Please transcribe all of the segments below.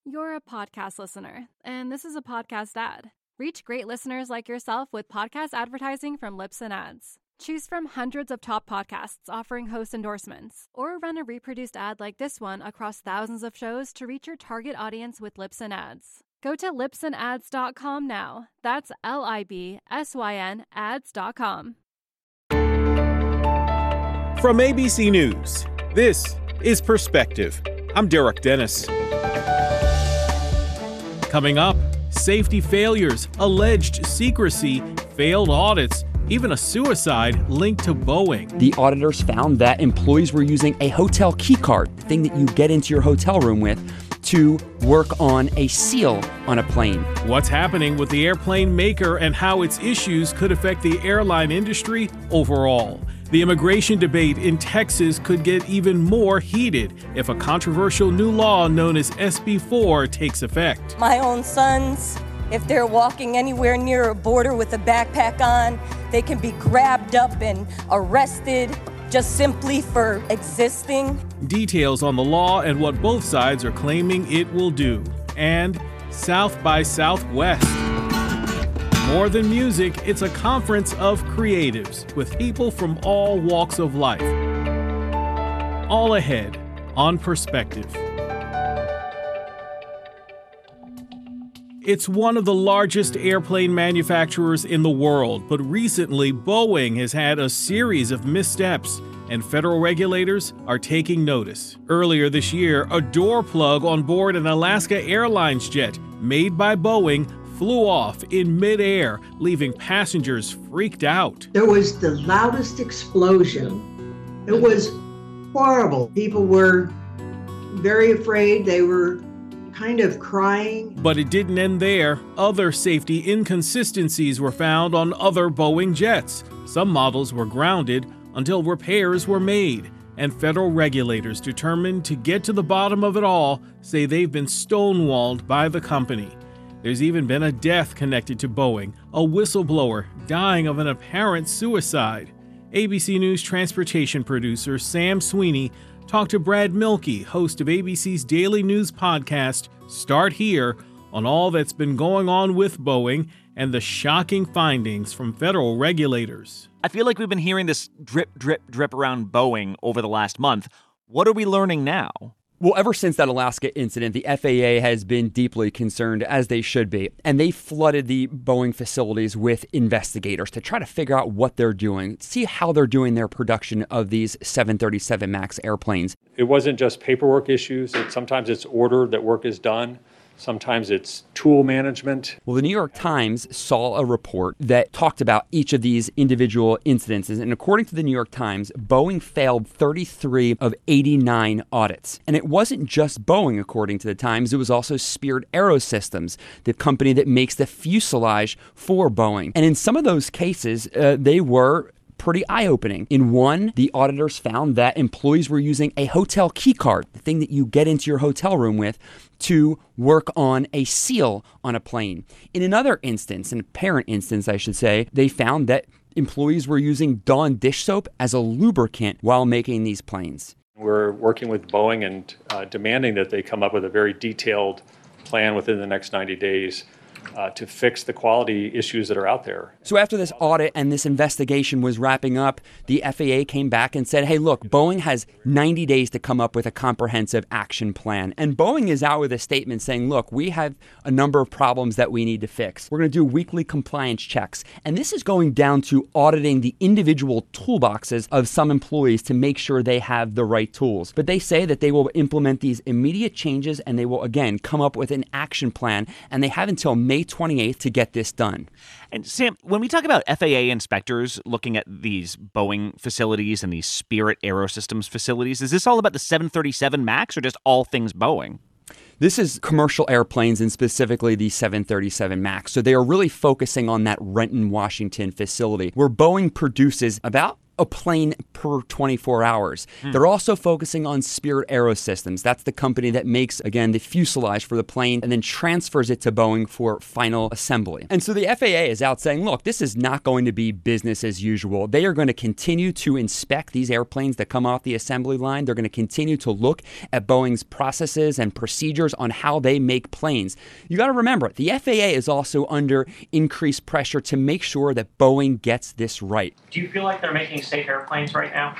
You're a podcast listener, and this is a podcast ad. Reach great listeners like yourself with podcast advertising from Libsyn Ads. Choose from hundreds of top podcasts offering host endorsements, or run a reproduced ad like this one across thousands of shows to reach your target audience with Libsyn Ads. Go to libsynads.com now. That's LIBSYN ads.com. From ABC News, this is Perspective. I'm Derek Dennis. Coming up, safety failures, alleged secrecy, failed audits, even a suicide linked to Boeing. The auditors found that employees were using a hotel key card, the thing that you get into your hotel room with, to work on a seal on a plane. What's happening with the airplane maker and how its issues could affect the airline industry overall. The immigration debate in Texas could get even more heated if a controversial new law known as SB 4 takes effect. My own sons, if they're walking anywhere near a border with a backpack on, they can be grabbed up and arrested just simply for existing. Details on the law and what both sides are claiming it will do. And South by Southwest. More than music, it's a conference of creatives with people from all walks of life. All ahead on Perspective. It's one of the largest airplane manufacturers in the world, but recently Boeing has had a series of missteps, and federal regulators are taking notice. Earlier this year, a door plug on board an Alaska Airlines jet made by Boeing flew off in midair, leaving passengers freaked out. There was the loudest explosion. It was horrible. People were very afraid. They were kind of crying. But it didn't end there. Other safety inconsistencies were found on other Boeing jets. Some models were grounded until repairs were made, and federal regulators determined to get to the bottom of it all say they've been stonewalled by the company. There's even been a death connected to Boeing, a whistleblower dying of an apparent suicide. ABC News transportation producer Sam Sweeney talked to Brad Mielke, host of ABC's daily news podcast, Start Here, on all that's been going on with Boeing and the shocking findings from federal regulators. I feel like we've been hearing this drip, drip, drip around Boeing over the last month. What are we learning now? Well, ever since that Alaska incident, the FAA has been deeply concerned, as they should be, and they flooded the Boeing facilities with investigators to try to figure out what they're doing, see how they're doing their production of these 737 MAX airplanes. It wasn't just paperwork issues. Sometimes it's order that work is done. Sometimes it's tool management. Well, the New York Times saw a report that talked about each of these individual incidences. And according to the New York Times, Boeing failed 33 of 89 audits. And it wasn't just Boeing, according to the Times. It was also Spirit Aerosystems, the company that makes the fuselage for Boeing. And in some of those cases, they were pretty eye-opening. In one, the auditors found that employees were using a hotel key card, the thing that you get into your hotel room with, to work on a seal on a plane. In another instance, an apparent instance, I should say, they found that employees were using Dawn dish soap as a lubricant while making these planes. We're working with Boeing and demanding that they come up with a very detailed plan within the next 90 days to fix the quality issues that are out there. So after this audit and this investigation was wrapping up, the FAA came back and said, hey, look, Boeing has 90 days to come up with a comprehensive action plan. And Boeing is out with a statement saying, look, we have a number of problems that we need to fix. We're going to do weekly compliance checks. And this is going down to auditing the individual toolboxes of some employees to make sure they have the right tools. But they say that they will implement these immediate changes and they will, again, come up with an action plan. And they have until May 28th to get this done. And Sam, when we talk about FAA inspectors looking at these Boeing facilities and these Spirit Aerosystems facilities, is this all about the 737 MAX or just all things Boeing? This is commercial airplanes and specifically the 737 MAX. So they are really focusing on that Renton, Washington facility where Boeing produces about a plane per 24 hours. They're also focusing on Spirit AeroSystems. That's the company that makes, again, the fuselage for the plane and then transfers it to Boeing for final assembly. And so the FAA is out saying, look, this is not going to be business as usual. They are going to continue to inspect these airplanes that come off the assembly line. They're going to continue to look at Boeing's processes and procedures on how they make planes. You got to remember, the FAA is also under increased pressure to make sure that Boeing gets this right. Do you feel like they're making safe airplanes right now?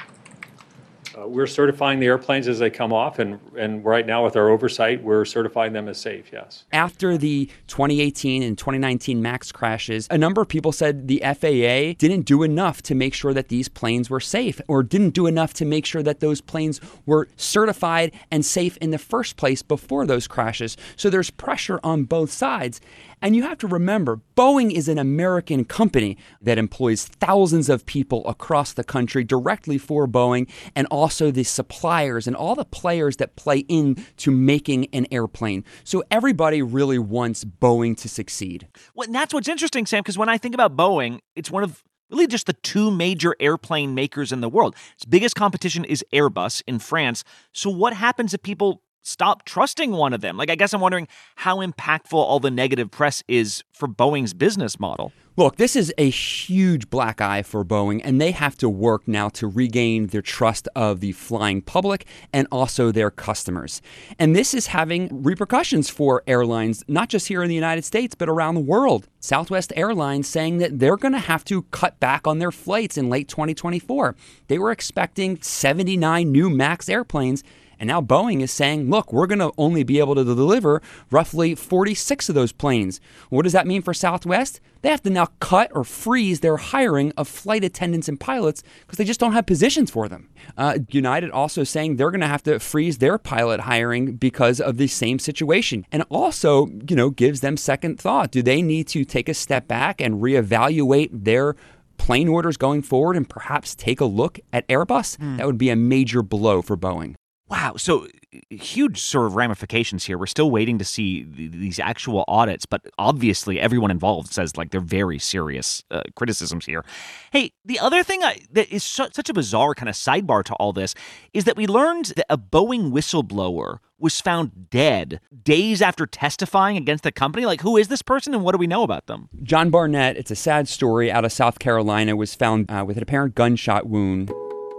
We're certifying the airplanes as they come off, and right now with our oversight, we're certifying them as safe, yes. After the 2018 and 2019 MAX crashes, a number of people said the FAA didn't do enough to make sure that these planes were safe, or didn't do enough to make sure that those planes were certified and safe in the first place before those crashes. So there's pressure on both sides. And you have to remember, Boeing is an American company that employs thousands of people across the country directly for Boeing, and also the suppliers and all the players that play into making an airplane. So everybody really wants Boeing to succeed. Well, and that's what's interesting, Sam, because when I think about Boeing, it's one of really just the two major airplane makers in the world. Its biggest competition is Airbus in France. So what happens if people stop trusting one of them? Like, I guess I'm wondering how impactful all the negative press is for Boeing's business model. Look, this is a huge black eye for Boeing, and they have to work now to regain their trust of the flying public and also their customers. And this is having repercussions for airlines, not just here in the United States, but around the world. Southwest Airlines saying that they're going to have to cut back on their flights in late 2024. They were expecting 79 new MAX airplanes. And now Boeing is saying, look, we're going to only be able to deliver roughly 46 of those planes. What does that mean for Southwest? They have to now cut or freeze their hiring of flight attendants and pilots because they just don't have positions for them. United also saying they're going to have to freeze their pilot hiring because of the same situation. And also, gives them second thought. Do they need to take a step back and reevaluate their plane orders going forward and perhaps take a look at Airbus? That would be a major blow for Boeing. Wow. So huge sort of ramifications here. We're still waiting to see these actual audits, but obviously everyone involved says like they're very serious criticisms here. Hey, the other thing that is such a bizarre kind of sidebar to all this is that we learned that a Boeing whistleblower was found dead days after testifying against the company. Like, who is this person and what do we know about them? John Barnett, it's a sad story, out of South Carolina, was found with an apparent gunshot wound.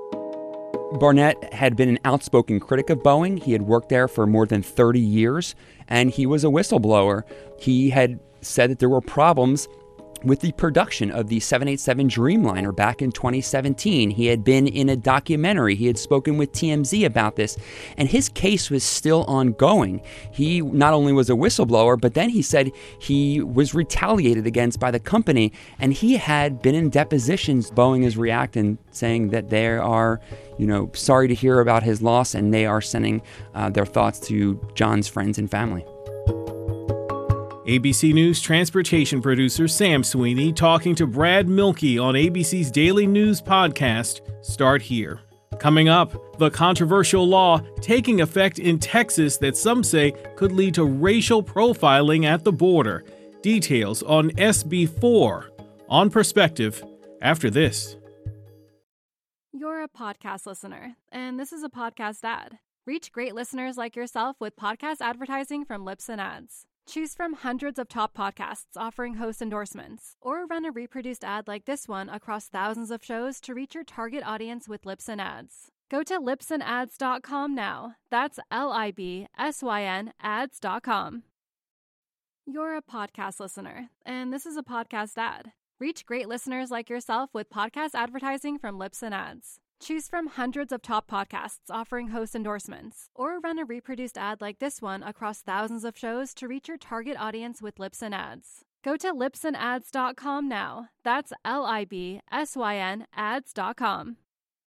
Barnett had been an outspoken critic of Boeing. He had worked there for more than 30 years, and he was a whistleblower. He had said that there were problems with the production of the 787 Dreamliner back in 2017. He had been in a documentary. He had spoken with TMZ about this, and his case was still ongoing. He not only was a whistleblower, but then he said he was retaliated against by the company, and he had been in depositions. Boeing is reacting, saying that they are, sorry to hear about his loss, and they are sending their thoughts to John's friends and family. ABC News transportation producer Sam Sweeney talking to Brad Milkey on ABC's Daily News podcast, Start Here. Coming up, the controversial law taking effect in Texas that some say could lead to racial profiling at the border. Details on SB 4 on Perspective after this. You're a podcast listener, and this is a podcast ad. Reach great listeners like yourself with podcast advertising from Libsyn Ads. Choose from hundreds of top podcasts offering host endorsements, or run a reproduced ad like this one across thousands of shows to reach your target audience with Libsyn Ads. Go to libsynads.com now. That's LIBSYN ads.com. You're a podcast listener, and this is a podcast ad. Reach great listeners like yourself with podcast advertising from Libsyn Ads. Choose from hundreds of top podcasts offering host endorsements, or run a reproduced ad like this one across thousands of shows to reach your target audience with Libsyn Ads. Go to libsynads.com now. That's LIBSYN ads.com.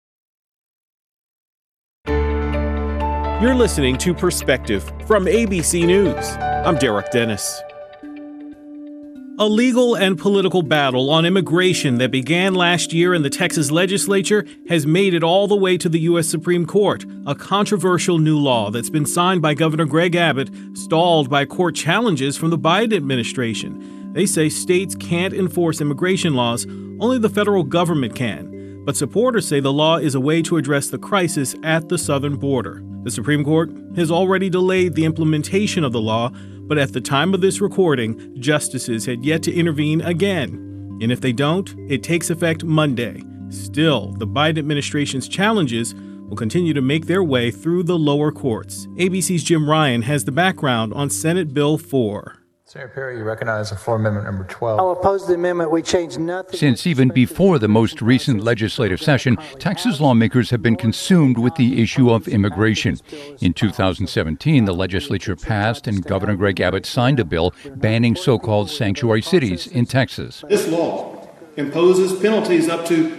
You're listening to Perspective from ABC News. I'm Derek Dennis. A legal and political battle on immigration that began last year in the Texas legislature has made it all the way to the U.S. Supreme Court. A controversial new law that's been signed by Governor Greg Abbott, stalled by court challenges from the Biden administration. They say states can't enforce immigration laws, only the federal government can. but supporters say the law is a way to address the crisis at the southern border. The Supreme Court has already delayed the implementation of the law, but at the time of this recording, justices had yet to intervene again. And if they don't, it takes effect Monday. Still, the Biden administration's challenges will continue to make their way through the lower courts. ABC's Jim Ryan has the background on Senate Bill 4. Senator Perry, you recognize the floor amendment number 12. I'll oppose the amendment. We changed nothing. Since even before the most recent legislative session, Texas lawmakers have been consumed with the issue of immigration. In 2017, the legislature passed and Governor Greg Abbott signed a bill banning so-called sanctuary cities in Texas. This law imposes penalties up to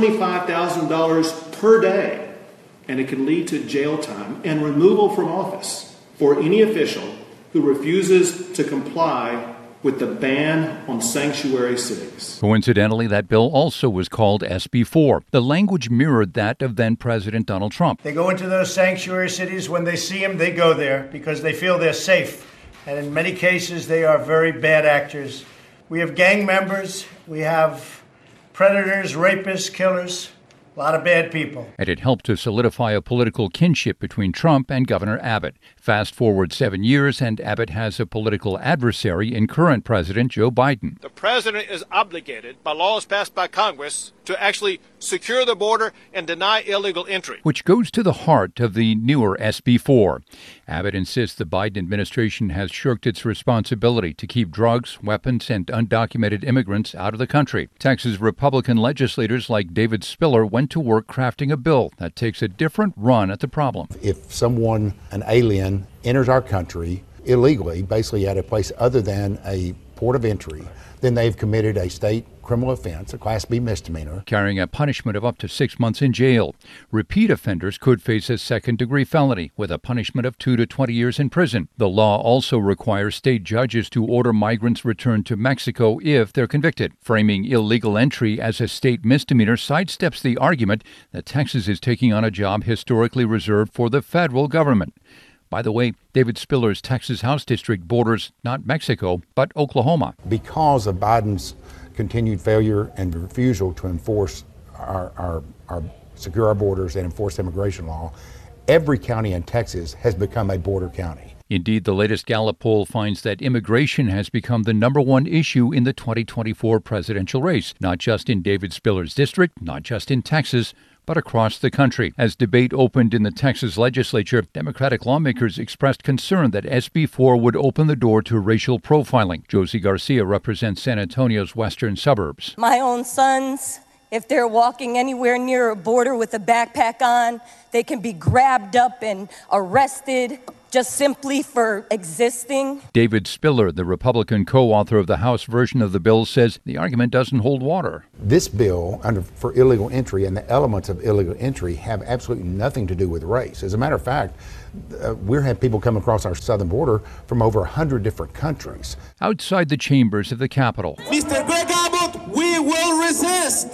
$25,000 per day, and it can lead to jail time and removal from office for any official who refuses to comply with the ban on sanctuary cities. Coincidentally, that bill also was called SB 4. The language mirrored that of then-President Donald Trump. They go into those sanctuary cities. When they see them, they go there because they feel they're safe. And in many cases, they are very bad actors. We have gang members. We have predators, rapists, killers. A lot of bad people. And it helped to solidify a political kinship between Trump and Governor Abbott. Fast forward 7 years, and Abbott has a political adversary in current President Joe Biden. The president is obligated by laws passed by Congress to actually secure the border and deny illegal entry. Which goes to the heart of the newer SB 4. Abbott insists the Biden administration has shirked its responsibility to keep drugs, weapons, and undocumented immigrants out of the country. Texas Republican legislators like David Spiller went to work crafting a bill that takes a different run at the problem. If someone, an alien, enters our country illegally, basically at a place other than a port of entry, then they've committed a state criminal offense, a Class B misdemeanor, carrying a punishment of up to 6 months in jail. Repeat offenders could face a second-degree felony with a punishment of 2 to 20 years in prison. The law also requires state judges to order migrants returned to Mexico if they're convicted. Framing illegal entry as a state misdemeanor sidesteps the argument that Texas is taking on a job historically reserved for the federal government. By the way, David Spiller's Texas House District borders not Mexico, but Oklahoma. Because of Biden's continued failure and refusal to enforce our secure our borders and enforce immigration law, every county in Texas has become a border county. Indeed, the latest Gallup poll finds that immigration has become the number one issue in the 2024 presidential race, not just in David Spiller's district, not just in Texas, but across the country. As debate opened in the Texas legislature, Democratic lawmakers expressed concern that SB 4 would open the door to racial profiling. Josie Garcia represents San Antonio's western suburbs. My own sons, if they're walking anywhere near a border with a backpack on, they can be grabbed up and arrested just simply for existing. David Spiller, the Republican co-author of the House version of the bill, says the argument doesn't hold water. This bill for illegal entry and the elements of illegal entry have absolutely nothing to do with race. As a matter of fact, we're having people come across our southern border from over 100 different countries. Outside the chambers of the Capitol, Mr. Greg Abbott, we will resist.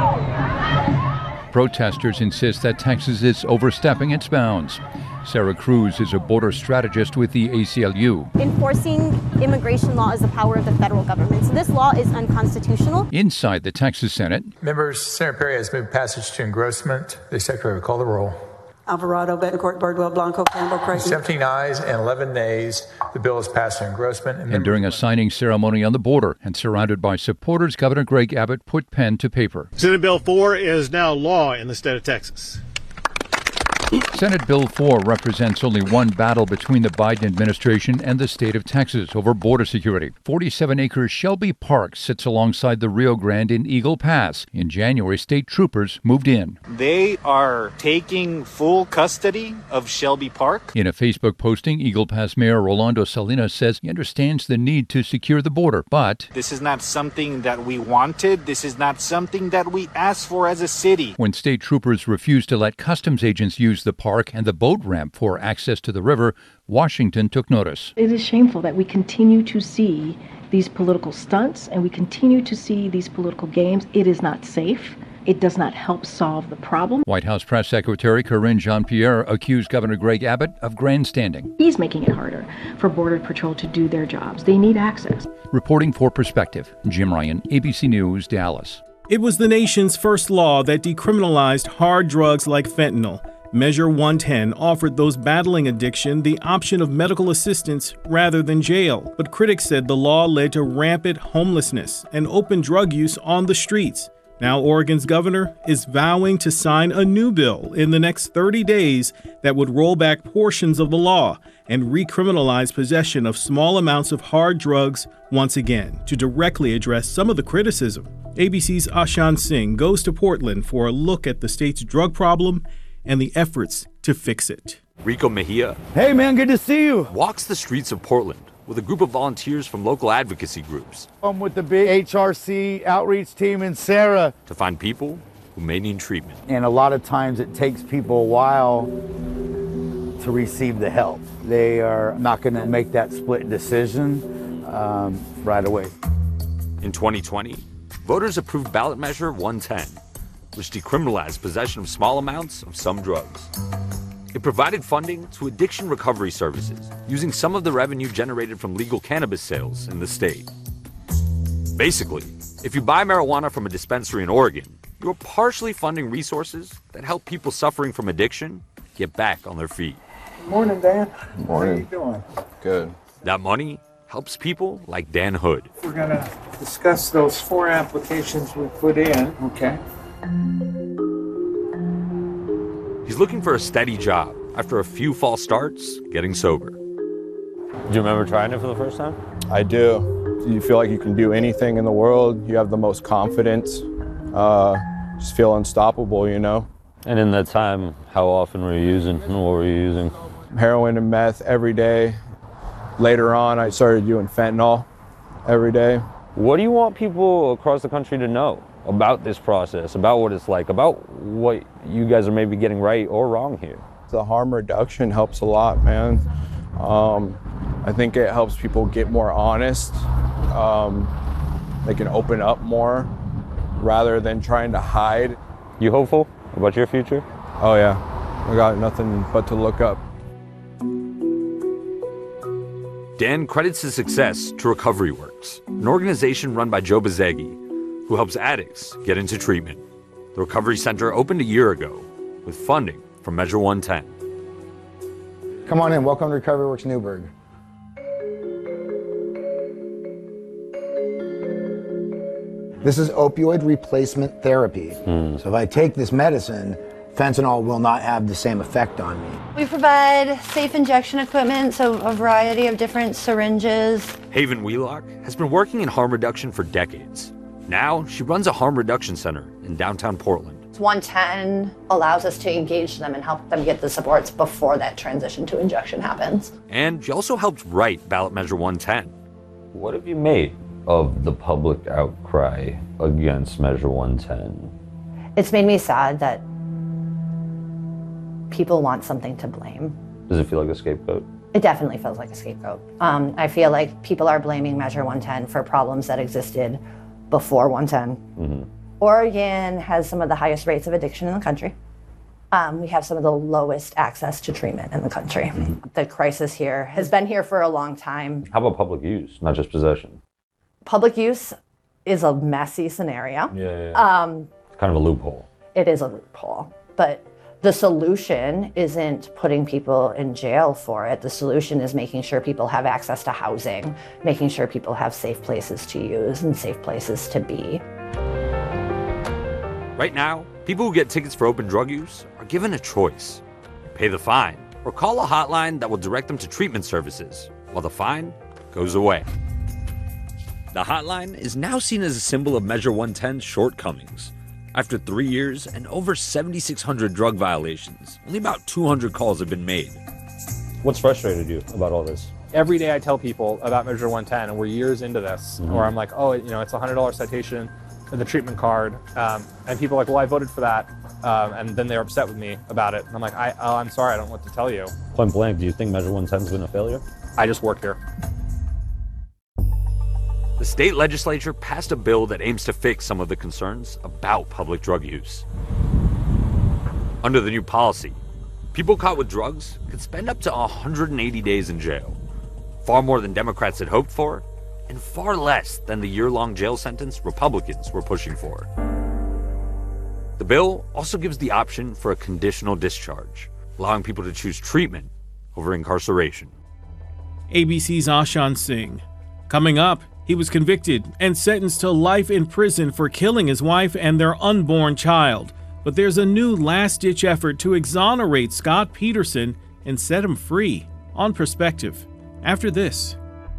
Protesters insist that Texas is overstepping its bounds. Sarah Cruz is a border strategist with the ACLU. Enforcing immigration law is the power of the federal government, so this law is unconstitutional. Inside the Texas Senate, Members, Senator Perry has moved passage to engrossment. The Secretary will call the roll. Alvarado, Betancourt, Birdwell, Blanco, Campbell, Creighton. 17 ayes and 11 nays. The bill is passed to engrossment. And during a signing ceremony on the border and surrounded by supporters, Governor Greg Abbott put pen to paper. Senate Bill 4 is now law in the state of Texas. Senate Bill 4 represents only one battle between the Biden administration and the state of Texas over border security. 47-acre Shelby Park sits alongside the Rio Grande in Eagle Pass. In January, state troopers moved in. They are taking full custody of Shelby Park. In a Facebook posting, Eagle Pass Mayor Rolando Salinas says he understands the need to secure the border, but this is not something that we wanted. This is not something that we asked for as a city. When state troopers refused to let customs agents use the park and the boat ramp for access to the river, Washington took notice. It is shameful that we continue to see these political stunts and we continue to see these political games. It is not safe. It does not help solve the problem. White House Press Secretary Karine Jean-Pierre accused Governor Greg Abbott of grandstanding. He's making it harder for Border Patrol to do their jobs. They need access. Reporting for Perspective, Jim Ryan, ABC News, Dallas. It was the nation's first law that decriminalized hard drugs like fentanyl. Measure 110 offered those battling addiction the option of medical assistance rather than jail, but critics said the law led to rampant homelessness and open drug use on the streets. Now Oregon's governor is vowing to sign a new bill in the next 30 days that would roll back portions of the law and recriminalize possession of small amounts of hard drugs once again to directly address some of the criticism. ABC's Ashan Singh goes to Portland for a look at the state's drug problem and the efforts to fix it. Rico Mejia. Hey man, good to see you. Walks the streets of Portland with a group of volunteers from local advocacy groups. I'm with the big HRC outreach team in Sarah. To find people who may need treatment. And a lot of times it takes people a while to receive the help. They are not going to make that split decision right away. In 2020, voters approved ballot measure 110, which decriminalized possession of small amounts of some drugs. It provided funding to addiction recovery services, using some of the revenue generated from legal cannabis sales in the state. Basically, if you buy marijuana from a dispensary in Oregon, you're partially funding resources that help people suffering from addiction get back on their feet. Good morning, Dan. Good morning. How are you doing? Good. That money helps people like Dan Hood. We're going to discuss those 4 applications we put in. Okay. He's looking for a steady job after a few false starts getting sober. Do you remember trying it for the first time? I do. You feel like you can do anything in the world. You have the most confidence. Just feel unstoppable, you know? And in that time, how often were you using and what were you using? Heroin and meth every day. Later on, I started doing fentanyl every day. What do you want people across the country to know about this process, about what it's like, about what you guys are maybe getting right or wrong here? The harm reduction helps a lot, man. I think it helps people get more honest. They can open up more rather than trying to hide. You hopeful about your future? Oh yeah, I got nothing but to look up. Dan credits his success to Recovery Works, an organization run by Joe Bezegi, who helps addicts get into treatment. The Recovery Center opened a year ago with funding from Measure 110. Come on in. Welcome to Recovery Works Newburgh. This is opioid replacement therapy. So if I take this medicine, fentanyl will not have the same effect on me. We provide safe injection equipment, so a variety of different syringes. Haven Wheelock has been working in harm reduction for decades. Now she runs a harm reduction center in downtown Portland. 110 allows us to engage them and help them get the supports before that transition to injection happens. And she also helped write ballot measure 110. What have you made of the public outcry against Measure 110? It's made me sad that people want something to blame. Does it feel like a scapegoat? It definitely feels like a scapegoat. I feel like people are blaming Measure 110 for problems that existed before 110. Oregon has some of the highest rates of addiction in the country. We have some of the lowest access to treatment in the country. The crisis here has been here for a long time. How about public use, not just possession? Public use is a messy scenario. It's kind of a loophole. It is a loophole, but the solution isn't putting people in jail for it. The solution is making sure people have access to housing, making sure people have safe places to use and safe places to be. Right now, people who get tickets for open drug use are given a choice. Pay the fine or call a hotline that will direct them to treatment services while the fine goes away. The hotline is now seen as a symbol of Measure 110's shortcomings. After 3 years and over 7,600 drug violations, only about 200 calls have been made. What's frustrated you about all this? Every day I tell people about Measure 110, and we're years into this, where I'm like, oh, you know, it's a $100 citation for the treatment card, and people are like, well, I voted for that, and then they're upset with me about it. And I'm like, I'm sorry, I don't know what to tell you. Point blank, do you think Measure 110's been a failure? I just work here. The state legislature passed a bill that aims to fix some of the concerns about public drug use. Under the new policy, people caught with drugs could spend up to 180 days in jail, far more than Democrats had hoped for, and far less than the year-long jail sentence Republicans were pushing for. The bill also gives the option for a conditional discharge, allowing people to choose treatment over incarceration. ABC's Ashan Singh. Coming up, he was convicted and sentenced to life in prison for killing his wife and their unborn child. But there's a new last-ditch effort to exonerate Scott Peterson and set him free. On Perspective, after this.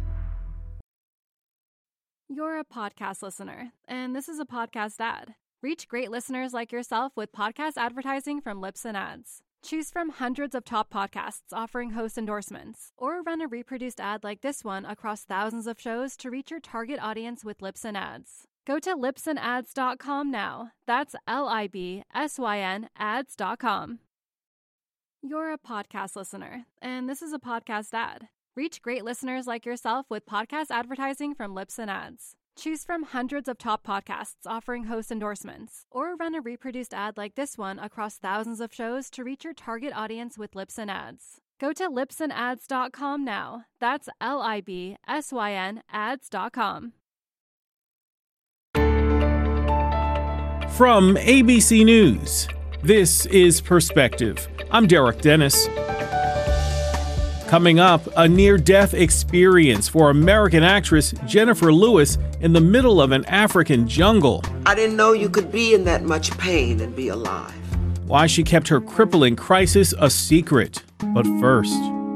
You're a podcast listener, and this is a podcast ad. Reach great listeners like yourself with podcast advertising from Libsyn Ads. Choose from hundreds of top podcasts offering host endorsements, or run a reproduced ad like this one across thousands of shows to reach your target audience with Libsyn Ads. Go to libsynads.com now. That's LIBSYN ads.com. You're a podcast listener, and this is a podcast ad. Reach great listeners like yourself with podcast advertising from Libsyn Ads. Choose from hundreds of top podcasts offering host endorsements, or run a reproduced ad like this one across thousands of shows to reach your target audience with Libsyn Ads. Go to libsynads.com now. That's LIBSYN ads.com. From ABC News, this is Perspective. I'm Derek Dennis. Coming up, a near-death experience for American actress Jennifer Lewis in the middle of an African jungle. I didn't know you could be in that much pain and be alive. Why she kept her crippling crisis a secret. But first,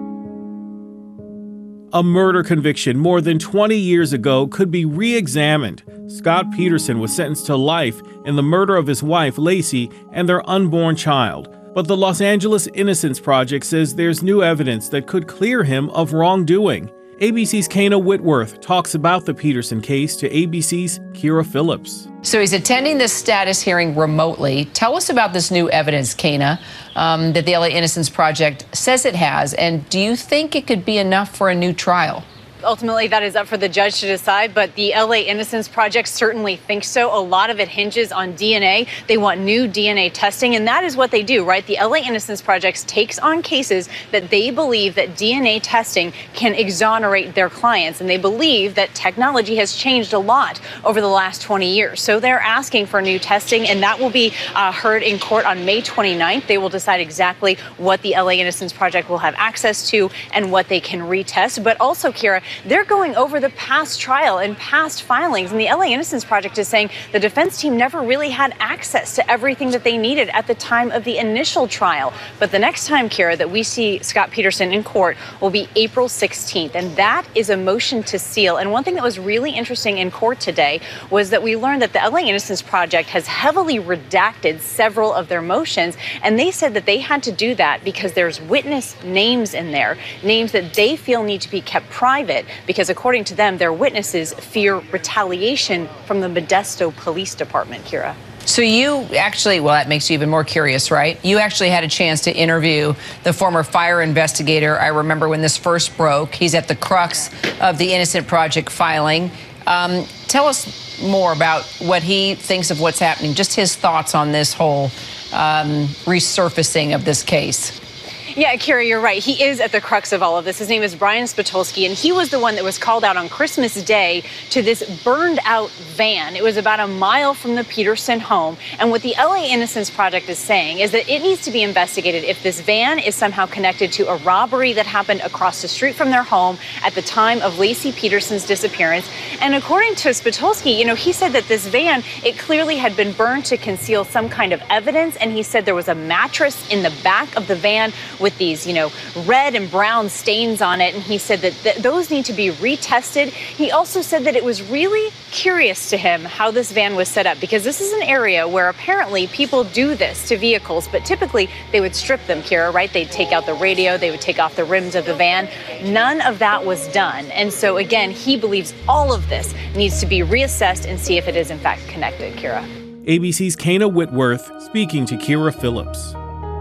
a murder conviction more than 20 years ago could be re-examined. Scott Peterson was sentenced to life in the murder of his wife, Lacey, and their unborn child. But the Los Angeles Innocence Project says there's new evidence that could clear him of wrongdoing. ABC's Kana Whitworth talks about the Peterson case to ABC's Kira Phillips. So he's attending this status hearing remotely. Tell us about this new evidence, Kana, that the LA Innocence Project says it has. And do you think it could be enough for a new trial? Ultimately, that is up for the judge to decide, but the LA Innocence Project certainly thinks so. A lot of it hinges on DNA. They want new DNA testing, and that is what they do, right? The LA Innocence Project takes on cases that they believe that DNA testing can exonerate their clients, and they believe that technology has changed a lot over the last 20 years. So they're asking for new testing, and that will be heard in court on May 29th. They will decide exactly what the LA Innocence Project will have access to and what they can retest. But also, Kira, they're going over the past trial and past filings, and the LA Innocence Project is saying the defense team never really had access to everything that they needed at the time of the initial trial. But the next time, Kira, that we see Scott Peterson in court will be April 16th, and that is a motion to seal. And one thing that was really interesting in court today was that we learned that the LA Innocence Project has heavily redacted several of their motions, and they said that they had to do that because there's witness names in there, names that they feel need to be kept private, because according to them, their witnesses fear retaliation from the Modesto Police Department, Kira. So you actually, well, that makes you even more curious, right? You actually had a chance to interview the former fire investigator. I remember when this first broke. He's at the crux of the Innocent Project filing. Tell us more about what he thinks of what's happening, just his thoughts on this whole resurfacing of this case. Yeah, Kira, you're right. He is at the crux of all of this. His name is Brian Spitolsky, and he was the one that was called out on Christmas Day to this burned out van. It was about a mile from the Peterson home. And what the LA Innocence Project is saying is that it needs to be investigated if this van is somehow connected to a robbery that happened across the street from their home at the time of Lacey Peterson's disappearance. And according to Spitolsky, he said that this van, it clearly had been burned to conceal some kind of evidence. And he said there was a mattress in the back of the van with these, red and brown stains on it. And he said that those need to be retested. He also said that it was really curious to him how this van was set up, because this is an area where apparently people do this to vehicles, but typically they would strip them, Kira, right? They'd take out the radio, they would take off the rims of the van. None of that was done. And so again, he believes all of this needs to be reassessed and see if it is in fact connected, Kira. ABC's Kana Whitworth speaking to Kira Phillips.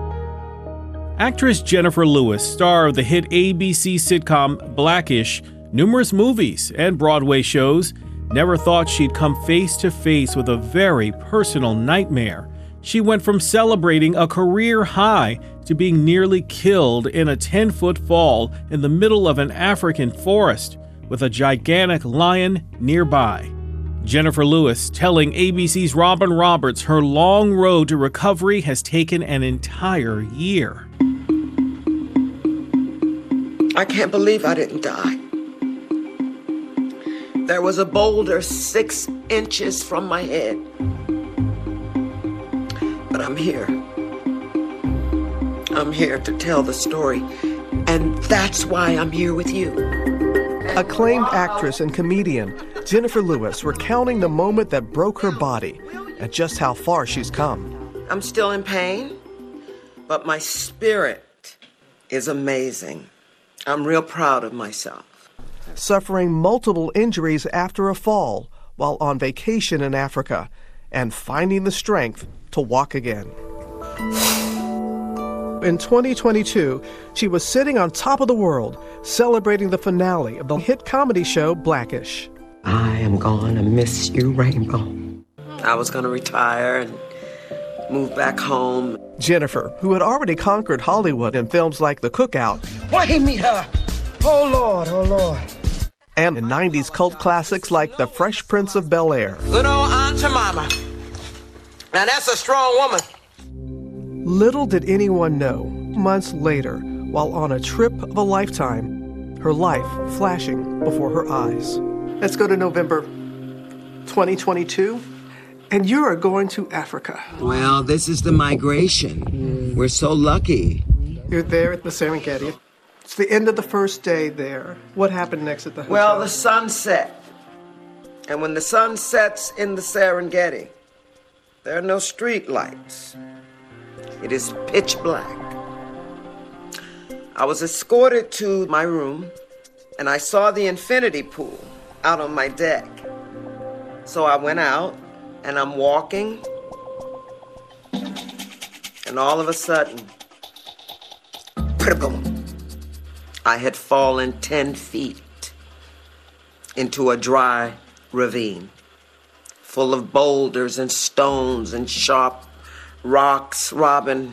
Actress Jennifer Lewis, star of the hit ABC sitcom Blackish, numerous movies and Broadway shows, never thought she'd come face to face with a very personal nightmare. She went from celebrating a career high to being nearly killed in a 10-foot fall in the middle of an African forest with a gigantic lion nearby. Jennifer Lewis telling ABC's Robin Roberts her long road to recovery has taken an entire year. I can't believe I didn't die. There was a boulder 6 inches from my head. But I'm here. I'm here to tell the story, and that's why I'm here with you. Acclaimed actress and comedian Jennifer Lewis recounting the moment that broke her body and just how far she's come. I'm still in pain, but my spirit is amazing. I'm real proud of myself. Suffering multiple injuries after a fall while on vacation in Africa and finding the strength to walk again. In 2022, she was sitting on top of the world celebrating the finale of the hit comedy show Blackish. I am gonna miss you, Rainbow. I was gonna retire and move back home. Jennifer, who had already conquered Hollywood in films like The Cookout. Why me her? Oh Lord, oh Lord. And in 90s cult classics like The Fresh Prince of Bel-Air. Good old Aunt Jemima. Now that's a strong woman. Little did anyone know, months later, while on a trip of a lifetime, her life flashing before her eyes. Let's go to November 2022, and you are going to Africa. Well, this is the migration. We're so lucky. You're there at the Serengeti. It's the end of the first day there. What happened next at the hotel? Well, the sun set. And when the sun sets in the Serengeti, there are no street lights. It is pitch black. I was escorted to my room, and I saw the infinity pool out on my deck. So I went out, and I'm walking, and all of a sudden, I had fallen 10 feet into a dry ravine full of boulders and stones and sharp rocks. Robin,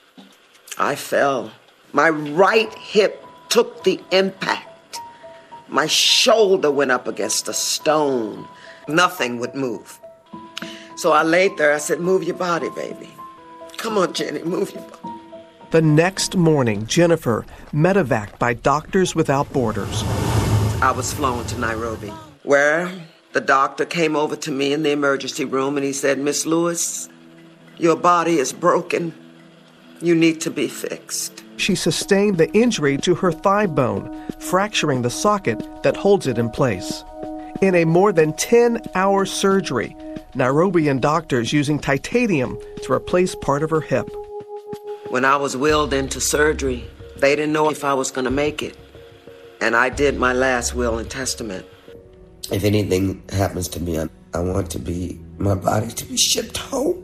I fell. My right hip took the impact. My shoulder went up against a stone. Nothing would move. So I laid there. I said, move your body, baby. Come on, Jenny, move your body. The next morning, Jennifer medevaced by Doctors Without Borders. I was flown to Nairobi, where the doctor came over to me in the emergency room and he said, Miss Lewis, your body is broken. You need to be fixed. She sustained the injury to her thigh bone, fracturing the socket that holds it in place. In a more than 10-hour surgery, Nairobian doctors using titanium to replace part of her hip. When I was wheeled into surgery, they didn't know if I was going to make it. And I did my last will and testament. If anything happens to me, I want my body to be shipped home.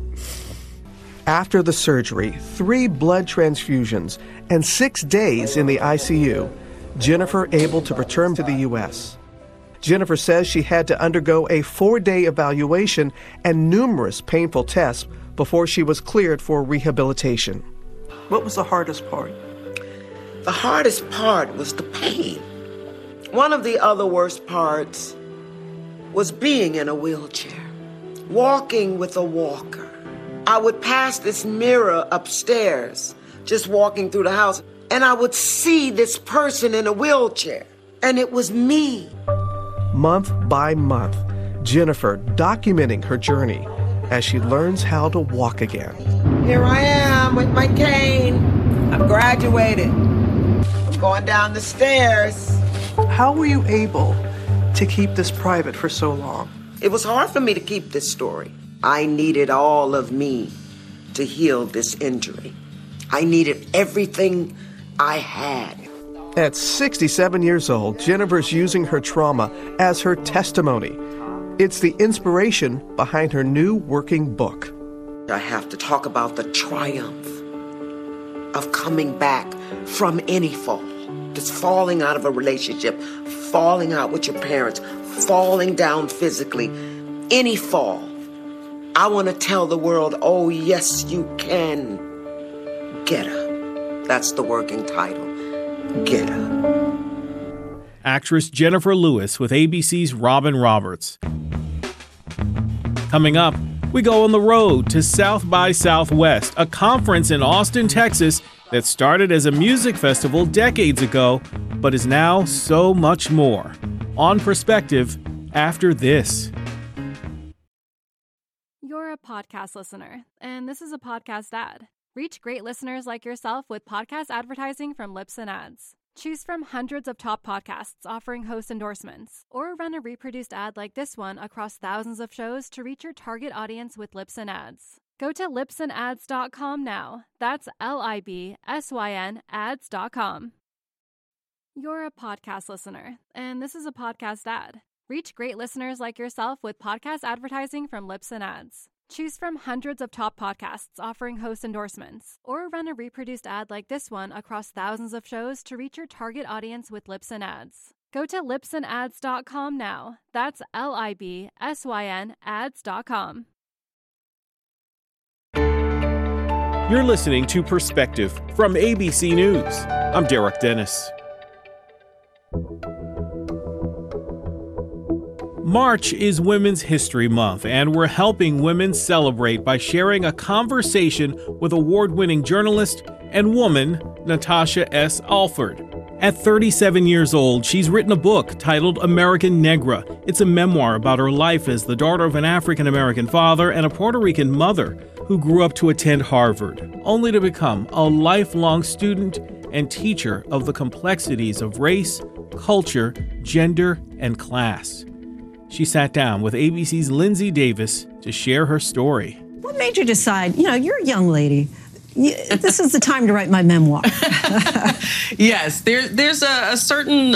After the surgery, 3 blood transfusions, and 6 days in the ICU, Jennifer able to return to the U.S. Jennifer says she had to undergo a 4-day evaluation and numerous painful tests before she was cleared for rehabilitation. What was the hardest part? The hardest part was the pain. One of the other worst parts was being in a wheelchair, walking with a walker. I would pass this mirror upstairs, just walking through the house, and I would see this person in a wheelchair, and it was me. Month by month, Jennifer documenting her journey as she learns how to walk again. Here I am with my cane. I've graduated. I'm going down the stairs. How were you able to keep this private for so long? It was hard for me to keep this story. I needed all of me to heal this injury. I needed everything I had. At 67 years old, Jennifer's using her trauma as her testimony. It's the inspiration behind her new working book. I have to talk about the triumph of coming back from any fall. Just falling out of a relationship, falling out with your parents, falling down physically, any fall. I want to tell the world, oh, yes, you can get up. That's the working title, Get Up. Actress Jennifer Lewis with ABC's Robin Roberts. Coming up, we go on the road to South by Southwest, a conference in Austin, Texas that started as a music festival decades ago, but is now so much more. On Perspective, after this. You're a podcast listener, and this is a podcast ad. Reach great listeners like yourself with podcast advertising from Libsyn Ads. Choose from hundreds of top podcasts offering host endorsements, or run a reproduced ad like this one across thousands of shows to reach your target audience with Libsyn Ads. Go to libsynads.com now. That's LIBSYN ads.com. You're a podcast listener, and this is a podcast ad. Reach great listeners like yourself with podcast advertising from Libsyn Ads. Choose from hundreds of top podcasts offering host endorsements, or run a reproduced ad like this one across thousands of shows to reach your target audience with Libsyn Ads. Go to libsynads.com now. That's LIBSYN ads.com. You're listening to Perspective from ABC News. I'm Derek Dennis. March is Women's History Month, and we're helping women celebrate by sharing a conversation with award-winning journalist and woman Natasha S. Alford. At 37 years old, she's written a book titled American Negra. It's a memoir about her life as the daughter of an African-American father and a Puerto Rican mother who grew up to attend Harvard, only to become a lifelong student and teacher of the complexities of race, culture, gender, and class. She sat down with ABC's Lindsay Davis to share her story. What made you decide, you're a young lady, this is the time to write my memoir? Yes, there's a certain,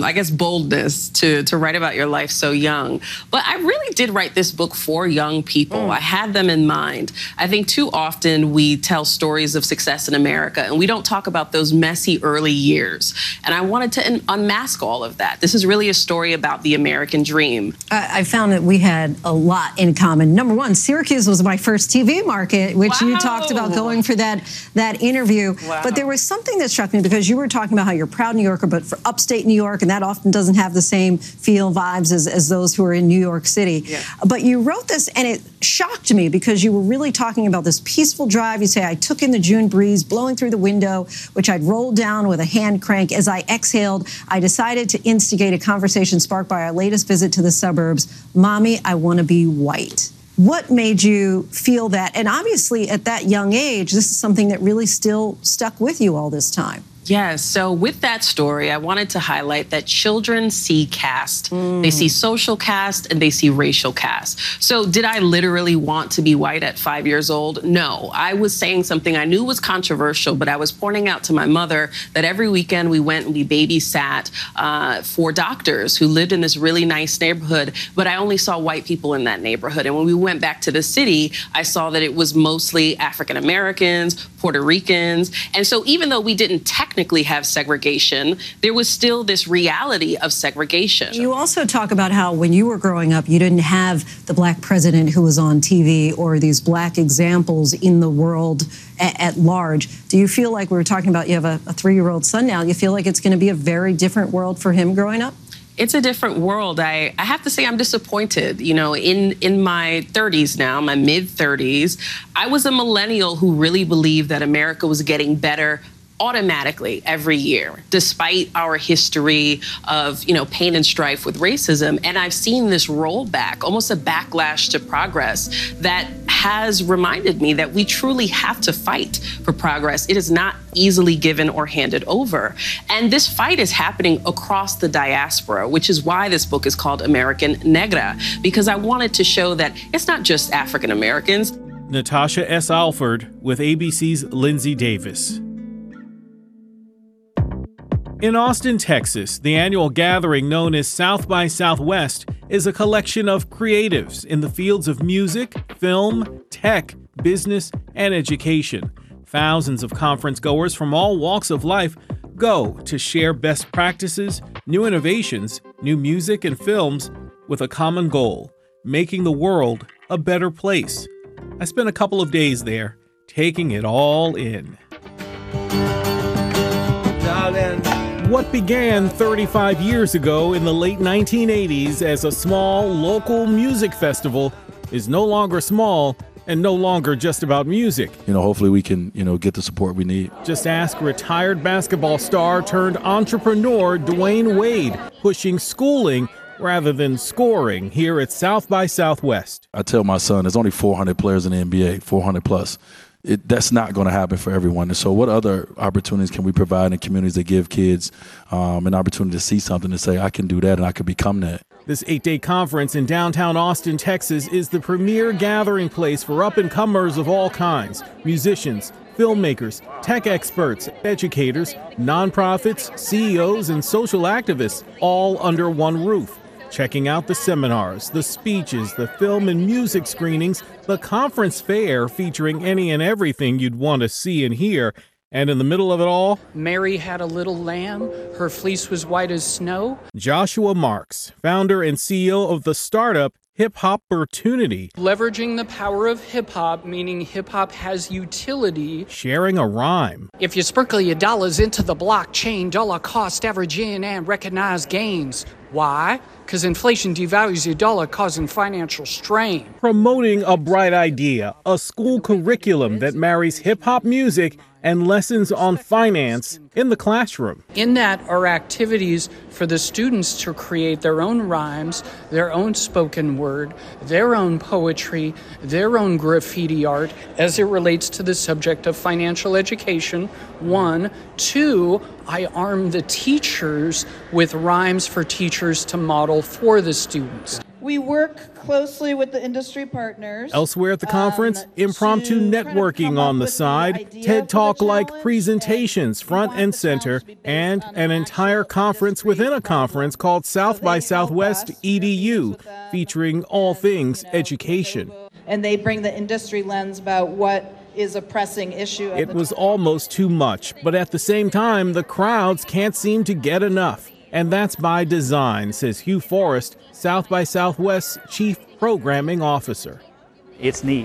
boldness to write about your life so young. But I really did write this book for young people. I had them in mind. I think too often we tell stories of success in America, and we don't talk about those messy early years. And I wanted to unmask all of that. This is really a story about the American dream. I found that we had a lot in common. Number one, Syracuse was my first TV market, which you talked about going for that interview. Wow. But there was something that struck me, because you were talking about how you're a proud New Yorker, but for upstate New York, and that often doesn't have the same feel, vibes as those who are in New York City. Yeah. But you wrote this, and it shocked me, because you were really talking about this peaceful drive. You say, I took in the June breeze blowing through the window, which I'd rolled down with a hand crank. As I exhaled, I decided to instigate a conversation sparked by our latest visit to the suburbs. Mommy, I want to be white. What made you feel that? And obviously, at that young age, this is something that really still stuck with you all this time. Yes. So with that story, I wanted to highlight that children see caste. They see social caste and they see racial caste. So did I literally want to be white at 5 years old? No. I was saying something I knew was controversial, but I was pointing out to my mother that every weekend we went and we babysat for doctors who lived in this really nice neighborhood, but I only saw white people in that neighborhood. And when we went back to the city, I saw that it was mostly African Americans, Puerto Ricans. And so even though we didn't technically have segregation, there was still this reality of segregation. You also talk about how when you were growing up, you didn't have the black president who was on TV or these black examples in the world at large. Do you feel like, we were talking about, you have a 3-year-old son now, you feel like it's going to be a very different world for him growing up? It's a different world. I have to say I'm disappointed. In my 30s now, my mid-30s, I was a millennial who really believed that America was getting better automatically every year, despite our history of, pain and strife with racism. And I've seen this rollback, almost a backlash to progress, that has reminded me that we truly have to fight for progress. It is not easily given or handed over. And this fight is happening across the diaspora, which is why this book is called American Negra, because I wanted to show that it's not just African Americans. Natasha S. Alford with ABC's Lindsay Davis. In Austin, Texas, the annual gathering known as South by Southwest is a collection of creatives in the fields of music, film, tech, business, and education. Thousands of conference goers from all walks of life go to share best practices, new innovations, new music, and films with a common goal: making the world a better place. I spent a couple of days there, taking it all in. What began 35 years ago in the late 1980s as a small local music festival is no longer small and no longer just about music. Hopefully we can, get the support we need. Just ask retired basketball star turned entrepreneur Dwayne Wade, pushing schooling rather than scoring here at South by Southwest. I tell my son there's only 400 players in the NBA, 400 plus. That's not going to happen for everyone. And so what other opportunities can we provide in communities that give kids an opportunity to see something and say, I can do that and I can become that? This 8-day conference in downtown Austin, Texas, is the premier gathering place for up-and-comers of all kinds: musicians, filmmakers, tech experts, educators, nonprofits, CEOs, and social activists, all under one roof. Checking out the seminars, the speeches, the film and music screenings, the conference fair featuring any and everything you'd want to see and hear. And in the middle of it all, Mary had a little lamb. Her fleece was white as snow. Joshua Marks, founder and CEO of the startup Hip Hopportunity. Leveraging the power of hip hop, meaning hip hop has utility. Sharing a rhyme. If you sprinkle your dollars into the blockchain, dollar cost averaging and recognize gains. Why? Because inflation devalues your dollar, causing financial strain. Promoting a bright idea, a school curriculum that marries hip-hop music and lessons on finance in the classroom. In that are activities for the students to create their own rhymes, their own spoken word, their own poetry, their own graffiti art as it relates to the subject of financial education. 1. 2, I arm the teachers with rhymes for teachers to model for the students. We work closely with the industry partners. Elsewhere at the conference, impromptu networking on the side, TED Talk-like presentations front and center, and an entire conference within a conference called South by Southwest EDU, featuring all things education. And they bring the industry lens about what is a pressing issue. It was almost too much, but at the same time, the crowds can't seem to get enough. And that's by design, says Hugh Forrest, South by Southwest's Chief Programming Officer. It's neat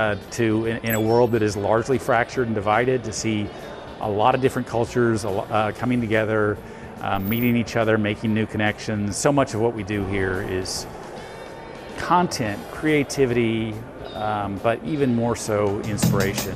in a world that is largely fractured and divided, to see a lot of different cultures coming together, meeting each other, making new connections. So much of what we do here is content, creativity, but even more so inspiration.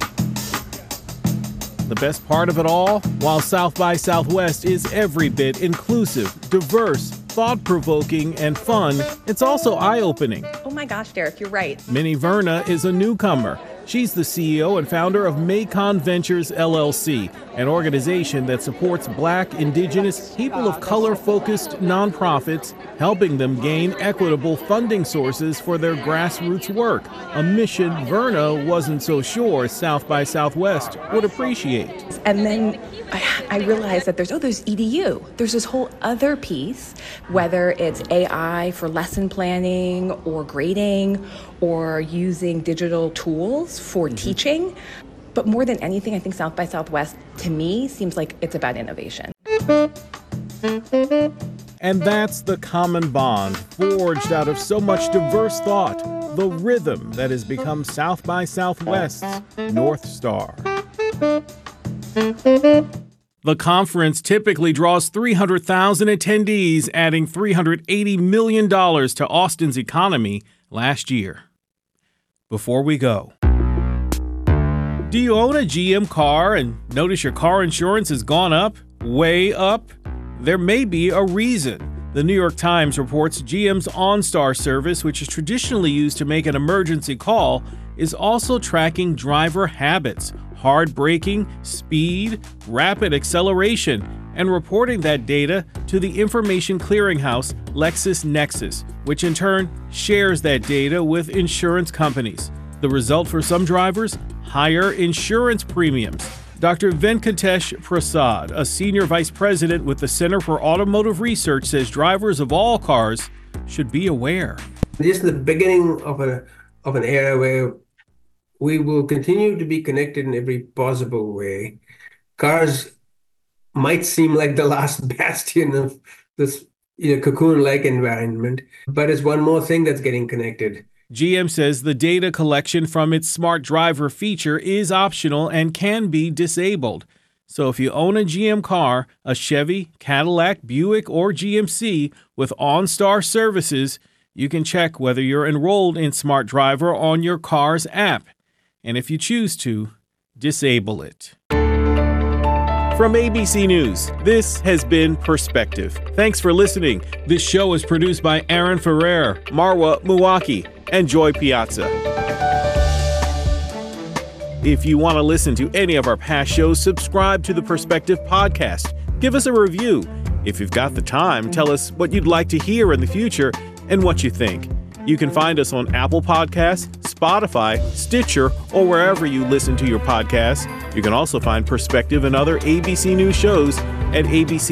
The best part of it all, while South by Southwest is every bit inclusive, diverse, thought-provoking, and fun, it's also eye-opening. Oh my gosh, Derek, you're right. Minnie Verna is a newcomer. She's the CEO and founder of Maycon Ventures, LLC, an organization that supports Black, Indigenous, people of color-focused nonprofits, helping them gain equitable funding sources for their grassroots work, a mission Verna wasn't so sure South by Southwest would appreciate. And then I realized that there's EDU. There's this whole other piece, whether it's AI for lesson planning or grading or using digital tools for teaching. But more than anything, I think South by Southwest, to me, seems like it's about innovation. And that's the common bond forged out of so much diverse thought, the rhythm that has become South by Southwest's North Star. The conference typically draws 300,000 attendees, adding $380 million to Austin's economy last year. Before we go, do you own a GM car and notice your car insurance has gone up, way up? There may be a reason. The New York Times reports GM's OnStar service, which is traditionally used to make an emergency call, is also tracking driver habits, hard braking, speed, rapid acceleration, and reporting that data to the information clearinghouse LexisNexis, which in turn shares that data with insurance companies. The result for some drivers? Higher insurance premiums. Dr. Venkatesh Prasad, a senior vice president with the Center for Automotive Research, says drivers of all cars should be aware. This is the beginning of an era where we will continue to be connected in every possible way. Cars might seem like the last bastion of this cocoon-like environment, but it's one more thing that's getting connected. GM says the data collection from its Smart Driver feature is optional and can be disabled. So if you own a GM car, a Chevy, Cadillac, Buick, or GMC with OnStar services, You can check whether you're enrolled in Smart Driver on your car's app, and if you choose to, disable it. From ABC News, this has been Perspective. Thanks for listening. This show is produced by Aaron Ferrer, Marwa Muwaki, and Joy Piazza. If you want to listen to any of our past shows, subscribe to the Perspective podcast. Give us a review. If you've got the time, tell us what you'd like to hear in the future and what you think. You can find us on Apple Podcasts, Spotify, Stitcher, or wherever you listen to your podcasts. You can also find Perspective and other ABC News shows at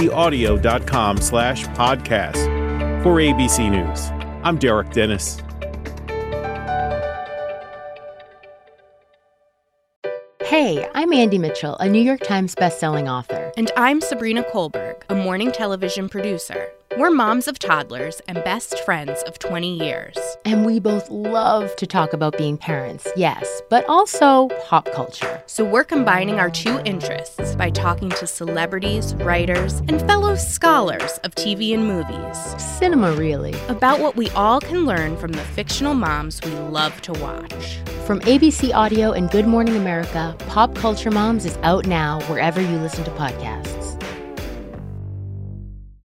abcaudio.com/podcast. For ABC News, I'm Derek Dennis. Hey, I'm Andy Mitchell, a New York Times bestselling author. And I'm Sabrina Kohlberg, a morning television producer. We're moms of toddlers and best friends of 20 years. And we both love to talk about being parents, yes, but also pop culture. So we're combining our two interests by talking to celebrities, writers, and fellow scholars of TV and movies. Cinema, really. About what we all can learn from the fictional moms we love to watch. From ABC Audio and Good Morning America, Pop Culture Moms is out now wherever you listen to podcasts.